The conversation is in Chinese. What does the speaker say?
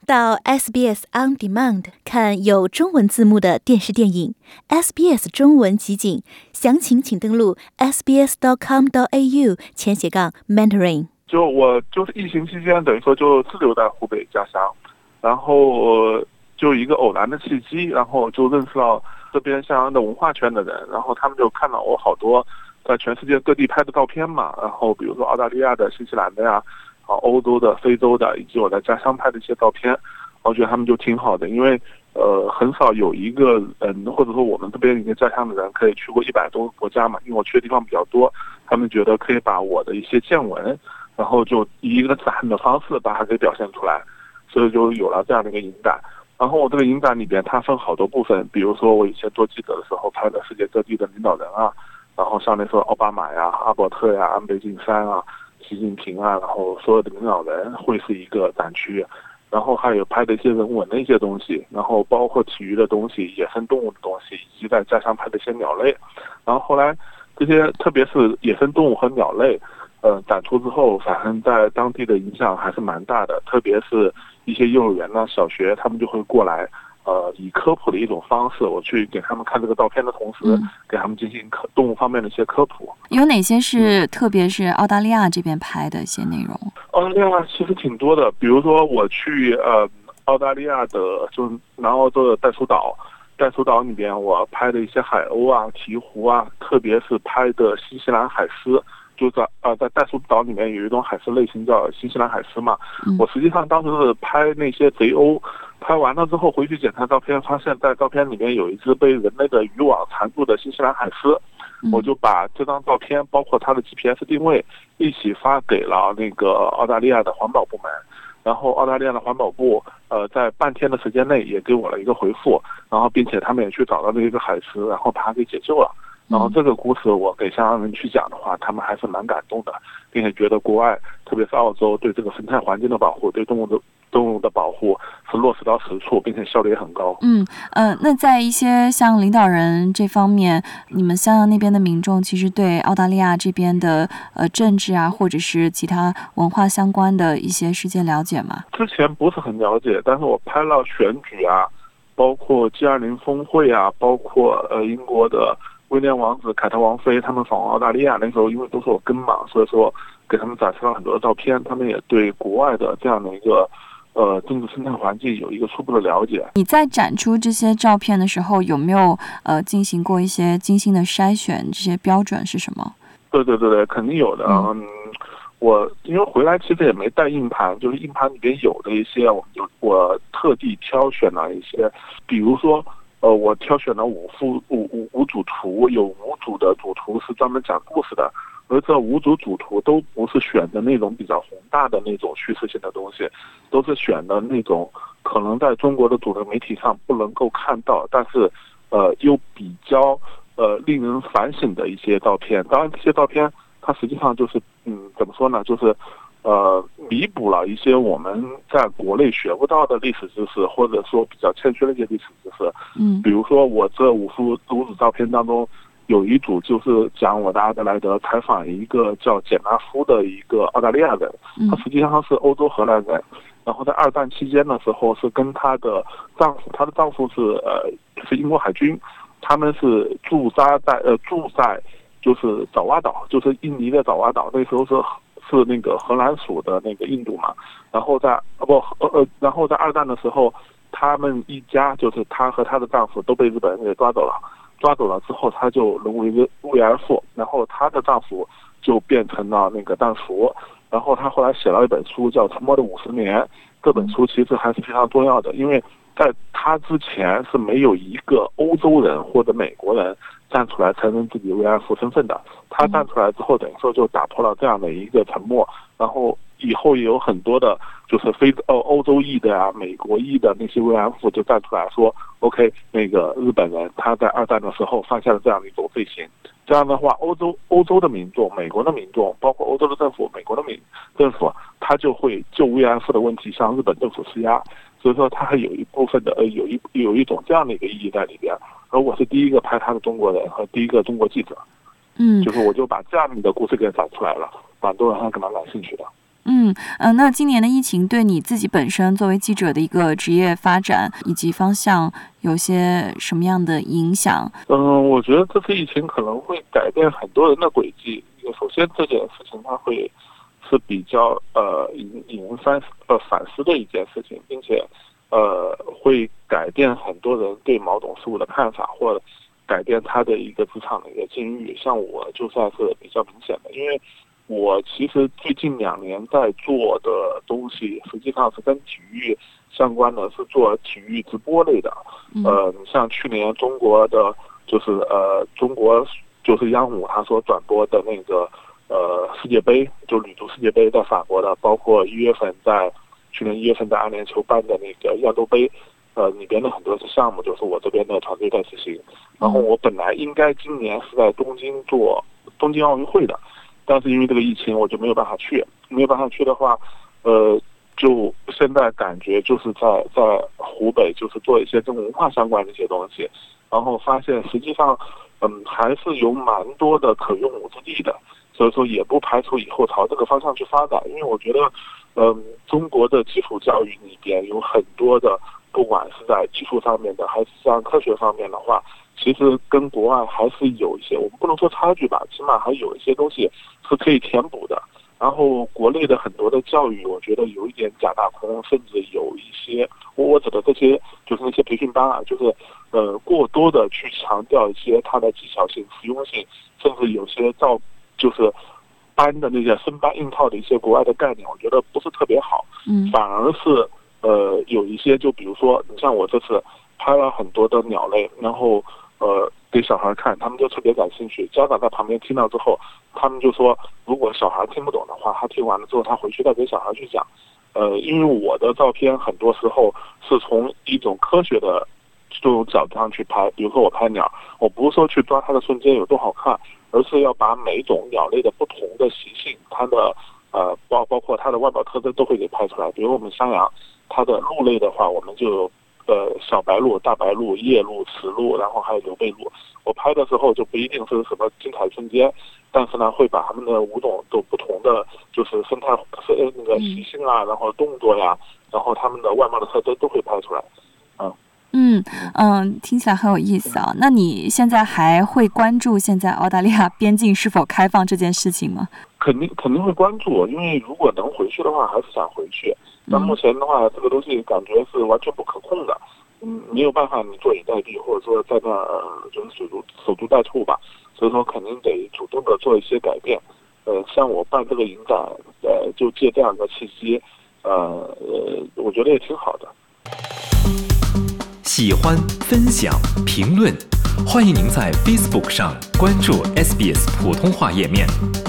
到 SBS On Demand 看有中文字幕的电视电影 SBS 中文集锦，详情请登录 sbs.com.au/Mandarin。 我就是疫情期间，等于说就滞留在湖北家乡，然后就一个偶然的契机，然后就认识到这边相应的文化圈的人，然后他们就看到我好多在全世界各地拍的照片嘛，然后比如说澳大利亚的、新西兰的呀，欧洲的、非洲的，以及我在家乡拍的一些照片，我觉得他们就挺好的，因为很少有一个人或者说我们这边一个家乡的人可以去过100多个国家嘛，因为我去的地方比较多，他们觉得可以把我的一些见闻，然后就以一个展的方式把它给表现出来，所以就有了这样的一个影展。然后我这个影展里边它分好多部分，比如说我以前做记者的时候拍的世界各地的领导人啊，然后像那时候奥巴马呀、阿伯特呀、安倍晋三啊、习近平啊，然后所有的领导人会是一个展区，然后还有拍的一些人文的一些东西，然后包括体育的东西、野生动物的东西，以及在家乡拍的一些鸟类。然后后来这些特别是野生动物和鸟类展出之后，反正在当地的影响还是蛮大的，特别是一些幼儿园呢、小学，他们就会过来以科普的一种方式，我去给他们看这个照片的同时，给他们进行动物方面的一些科普。 有哪些是特别是澳大利亚这边拍的一些内容？ 澳大利亚其实挺多的，比如说我去澳大利亚的就是南澳洲的袋鼠岛，袋鼠岛里边我拍的一些海鸥啊、鹈鹕啊，特别是拍的新西兰海狮。就在袋鼠岛里面有一种海狮类型叫新西兰海狮嘛，我实际上当时是拍那些贼鸥，拍完了之后回去检查照片，发现在照片里面有一只被人类的渔网缠住的新西兰海狮，我就把这张照片包括它的 GPS 定位一起发给了那个澳大利亚的环保部门，然后澳大利亚的环保部在半天的时间内也给我了一个回复，然后并且他们也去找到这一个海狮，然后把它给解救了。然后这个故事我给香港人去讲的话，他们还是蛮感动的，并且觉得国外特别是澳洲对这个生态环境的保护、对动物的保护是落实到实处，并且效率也很高。 那在一些像领导人这方面，你们香港那边的民众其实对澳大利亚这边的政治啊，或者是其他文化相关的一些事件了解吗？ 之前不是很了解，但是我拍了选举啊，包括 G20 峰会啊，包括英国的威廉王子、凯特王妃他们访问澳大利亚，那时候因为都是我跟嘛，所以说给他们展示了很多的照片，他们也对国外的这样的一个政治生态环境有一个初步的了解。 你在展出这些照片的时候，有没有进行过一些精心的筛选？这些标准是什么？ 对，肯定有的。我因为回来其实也没带硬盘，就是硬盘里边有的一些，我特地挑选了一些，比如说我挑选了五组图，有5组的主图是专门讲故事的，而这5组主图都不是选的那种比较宏大的那种叙事性的东西，都是选的那种可能在中国的主流媒体上不能够看到，但是又比较令人反省的一些照片。当然这些照片它实际上就是怎么说呢，就是弥补了一些我们在国内学不到的历史知识，或者说比较欠缺的一些历史知识。比如说我这5组照片当中，有一组就是讲我在阿德莱德采访一个叫简纳夫的一个澳大利亚人，他实际上是欧洲荷兰人，然后在2战期间的时候是跟她的丈夫是英国海军，他们是驻在就是爪哇岛，就是印尼的爪哇岛，那时候是那个荷兰属的那个印度嘛，然后在2战的时候，他们一家就是她和她的丈夫都被日本人给抓走了之后，她就沦为慰安妇，然后她的丈夫就变成了那个弹俘，然后她后来写了一本书叫《沉默的50年》，这本书其实还是非常重要的，因为在她之前是没有一个欧洲人或者美国人站出来承认自己慰安妇身份的，他站出来之后，等于说就打破了这样的一个沉默，然后以后也有很多的，就是欧洲裔的啊、美国裔的那些慰安妇就站出来说 ，OK， 那个日本人他在2战的时候犯下了这样的一种罪行，这样的话，欧洲的民众、美国的民众，包括欧洲的政府、美国的政府，他就会就慰安妇的问题向日本政府施压。所以说它还有一部分的有一种这样的一个意义在里边，而我是第一个拍他的中国人和第一个中国记者，就是我就把这样的故事给展出来了，蛮多人还蛮感兴趣的。 那今年的疫情对你自己本身作为记者的一个职业发展以及方向有些什么样的影响？ 我觉得这次疫情可能会改变很多人的轨迹。首先这件事情它会是比较引人反思的一件事情，并且会改变很多人对某种事物的看法，或者改变他的一个职场的一个境遇。像我就算是比较明显的，因为我其实最近2年在做的东西实际上是跟体育相关的，是做体育直播类的。你像去年中国的中国就是央五他所转播的那个世界杯，就女足世界杯在法国的，包括去年1月份在阿联酋办的那个亚洲杯，里边的很多项目就是我这边的团队在执行。然后我本来应该今年是在东京做东京奥运会的，但是因为这个疫情我就没有办法去。没有办法去的话，就现在感觉就是在湖北就是做一些跟文化相关的一些东西，然后发现实际上还是有蛮多的可用武之地的，所以说也不排除以后朝这个方向去发展。因为我觉得中国的基础教育里边有很多的，不管是在技术上面的还是像科学方面的话，其实跟国外还是有一些，我们不能说差距吧，起码还有一些东西是可以填补的。然后国内的很多的教育我觉得有一点假大空，甚至有一些我指的这些就是那些培训班啊，就是过多的去强调一些它的技巧性、实用性，甚至有些就是搬的那些生搬硬套的一些国外的概念，我觉得不是特别好。反而是有一些，就比如说你像我这次拍了很多的鸟类，然后给小孩看，他们就特别感兴趣。家长在旁边听到之后，他们就说，如果小孩听不懂的话，他听完了之后，他回去再给小孩去讲。因为我的照片很多时候是从一种科学的这种角度上去拍，比如说我拍鸟，我不是说去抓它的瞬间有多好看，而是要把每种鸟类的不同的习性，它的包括它的外表特征都会给拍出来。比如我们山羊，它的鹿类的话，我们就有小白鹿、大白鹿、夜鹿、雌鹿，然后还有刘备鹿。我拍的时候就不一定是什么精彩瞬间，但是呢，会把它们的5种都不同的就是生态那个习性啊，然后动作呀，然后它们的外貌的特征都会拍出来。 听起来很有意思啊。那你现在还会关注现在澳大利亚边境是否开放这件事情吗？ 肯定会关注，因为如果能回去的话，还是想回去。但目前的话，这个东西感觉是完全不可控的，没有办法你坐以待毙，或者说在那儿就是守株待兔吧。所以说肯定得主动的做一些改变。像我办这个影展，就借这样的契机，我觉得也挺好的。 喜欢、分享、评论，欢迎您在 Facebook 上关注 SBS 普通话页面。